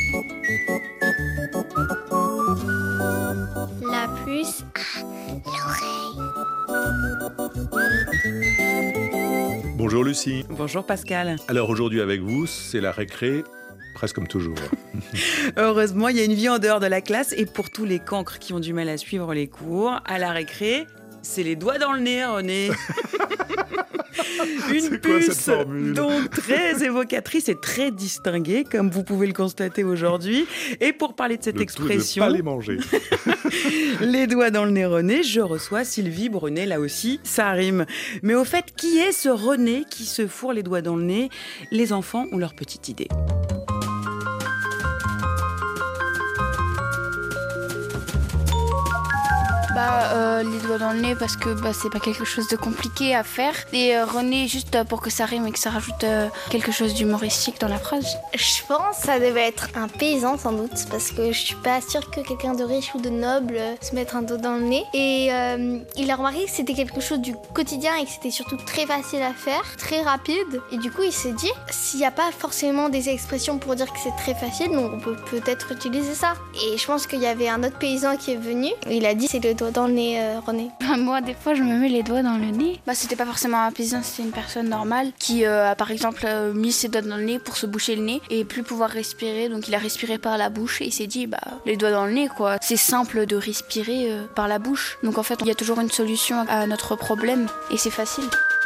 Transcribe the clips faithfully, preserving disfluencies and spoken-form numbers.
La puce à l'oreille. Bonjour Lucie. Bonjour Pascal. Alors aujourd'hui avec vous, c'est la récré, presque comme toujours. Heureusement, il y a une vie en dehors de la classe et pour tous les cancres qui ont du mal à suivre les cours, à la récré, c'est les doigts dans le nez, René. Une C'est quoi puce cette formule ? donc très évocatrice et très distinguée, comme vous pouvez le constater aujourd'hui. Et pour parler de cette Le expression, tout de pas les manger. les doigts dans le nez René, je reçois Sylvie Brunet, là aussi, ça rime. Mais au fait, qui est ce René qui se fourre les doigts dans le nez ? Les enfants ont leur petite idée. Bah, euh, les doigts dans le nez parce que bah, c'est pas quelque chose de compliqué à faire. Et euh, René, juste euh, pour que ça rime et que ça rajoute euh, quelque chose d'humoristique dans la phrase. Je pense que ça devait être un paysan sans doute, parce que je suis pas sûre que quelqu'un de riche ou de noble euh, se mette un doigt dans le nez. Et euh, il a remarqué que c'était quelque chose du quotidien et que c'était surtout très facile à faire, très rapide. Et du coup, il s'est dit, s'il n'y a pas forcément des expressions pour dire que c'est très facile, donc on peut peut-être utiliser ça. Et je pense qu'il y avait un autre paysan qui est venu, il a dit, c'est le doigt dans le nez, euh, René. Bah, moi, des fois, je me mets les doigts dans le nez. Bah, c'était pas forcément un paysan, c'était une personne normale qui euh, a par exemple euh, mis ses doigts dans le nez pour se boucher le nez et plus pouvoir respirer. Donc, il a respiré par la bouche et il s'est dit, bah, les doigts dans le nez, quoi. C'est simple de respirer euh, par la bouche. Donc, en fait, il y a toujours une solution à notre problème et c'est facile.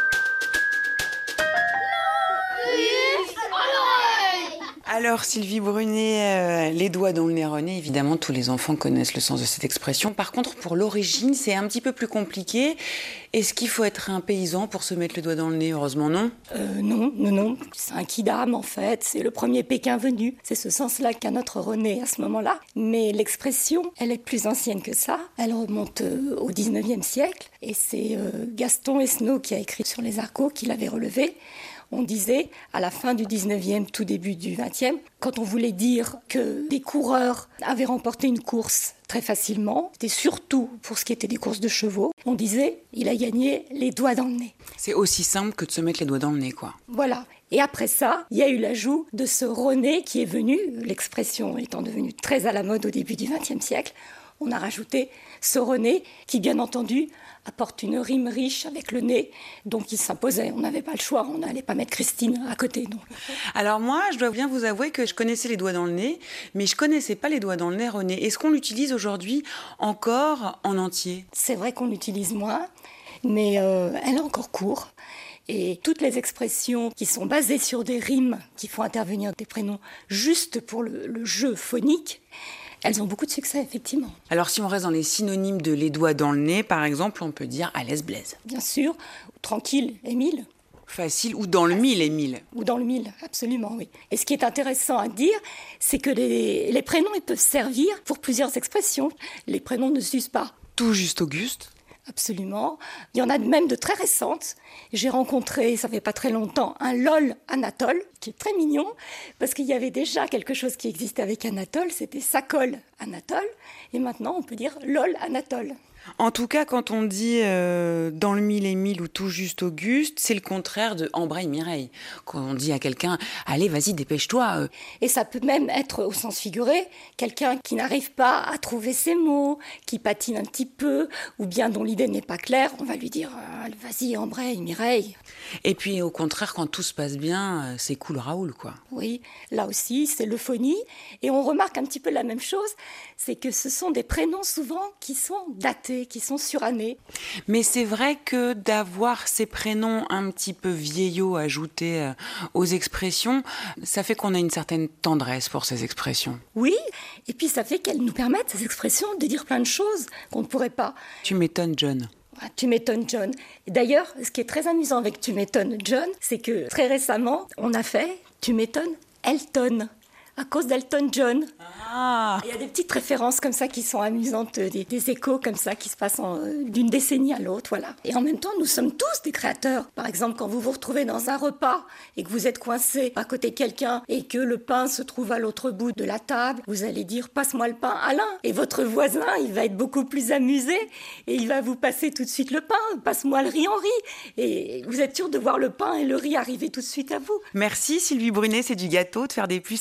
Alors Sylvie Brunet, euh, les doigts dans le nez René, évidemment tous les enfants connaissent le sens de cette expression. Par contre pour l'origine c'est un petit peu plus compliqué. Est-ce qu'il faut être un paysan pour se mettre le doigt dans le nez ? Heureusement non. Euh, non, non, non. C'est un quidam en fait. C'est le premier Pékin venu. C'est ce sens-là qu'a notre René à ce moment-là. Mais l'expression, elle est plus ancienne que ça. Elle remonte euh, au dix-neuvième siècle. Et c'est euh, Gaston Esnault qui a écrit sur les argots qui l'avait relevé. On disait, à la fin du dix-neuvième, tout début du vingtième, quand on voulait dire que des coureurs avaient remporté une course très facilement, c'était surtout pour ce qui était des courses de chevaux, on disait, il a gagné les doigts dans le nez. C'est aussi simple que de se mettre les doigts dans le nez, quoi. Voilà. Et après ça, il y a eu l'ajout de ce René qui est venu, l'expression étant devenue très à la mode au début du vingtième siècle, on a rajouté ce René qui, bien entendu, apporte une rime riche avec le nez, donc il s'imposait. On n'avait pas le choix, on n'allait pas mettre Christine à côté. Donc. Alors moi, je dois bien vous avouer que je connaissais les doigts dans le nez, mais je connaissais pas les doigts dans le nez René. Est-ce qu'on l'utilise aujourd'hui encore en entier ? C'est vrai qu'on l'utilise moins, mais euh, elle a encore cours. Et toutes les expressions qui sont basées sur des rimes, qui font intervenir des prénoms juste pour le, le jeu phonique, elles ont beaucoup de succès, effectivement. Alors, si on reste dans les synonymes de les doigts dans le nez, par exemple, on peut dire à l'aise Blaise. Bien sûr, tranquille, Émile. Facile, ou dans le mille, Émile. Ou dans le mille, absolument, oui. Et ce qui est intéressant à dire, c'est que les, les prénoms, ils peuvent servir pour plusieurs expressions. Les prénoms ne s'usent pas. Tout juste Auguste. Absolument. Il y en a même de très récentes. J'ai rencontré, ça fait pas très longtemps, un LOL Anatole, qui est très mignon, parce qu'il y avait déjà quelque chose qui existait avec Anatole, c'était Sacol Anatole, et maintenant on peut dire LOL Anatole. En tout cas, quand on dit euh, dans le mille Émile ou tout juste Auguste, c'est le contraire de embraye Mireille. Quand on dit à quelqu'un, allez, vas-y, dépêche-toi. Euh. Et ça peut même être au sens figuré, quelqu'un qui n'arrive pas à trouver ses mots, qui patine un petit peu, ou bien dont l'idée n'est pas claire, on va lui dire, euh, vas-y, embraye Mireille. Et puis au contraire, quand tout se passe bien, euh, c'est cool Raoul, quoi. Oui, là aussi, c'est l'euphonie. Et on remarque un petit peu la même chose, c'est que ce sont des prénoms souvent qui sont datés, qui sont surannés. Mais c'est vrai que d'avoir ces prénoms un petit peu vieillots ajoutés aux expressions, ça fait qu'on a une certaine tendresse pour ces expressions. Oui, et puis ça fait qu'elles nous permettent, ces expressions, de dire plein de choses qu'on ne pourrait pas. Tu m'étonnes, John. Ah, tu m'étonnes, John. Et d'ailleurs, ce qui est très amusant avec Tu m'étonnes, John, c'est que très récemment, on a fait Tu m'étonnes, Elton, à cause d'Elton John. Ah. Il y a des petites références comme ça qui sont amusantes, des, des échos comme ça qui se passent en, euh, d'une décennie à l'autre, voilà. Et en même temps, nous sommes tous des créateurs. Par exemple, quand vous vous retrouvez dans un repas et que vous êtes coincé à côté de quelqu'un et que le pain se trouve à l'autre bout de la table, vous allez dire « passe-moi le pain, Alain ». Et votre voisin, il va être beaucoup plus amusé et il va vous passer tout de suite le pain. « Passe-moi le riz, Henri ». Et vous êtes sûr de voir le pain et le riz arriver tout de suite à vous. Merci Sylvie Brunet, c'est du gâteau de faire des puces avec vous.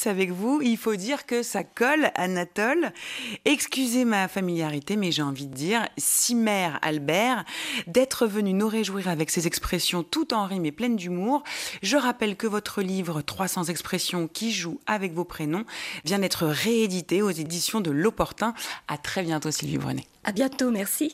vous. Il faut dire que ça colle, Anatole. Excusez ma familiarité, mais j'ai envie de dire, si mère Albert, d'être venu nous réjouir avec ces expressions tout en rime et pleines d'humour. Je rappelle que votre livre trois cents expressions qui jouent avec vos prénoms vient d'être réédité aux éditions de L'Opportun. À très bientôt, Sylvie Brunet. À bientôt, merci.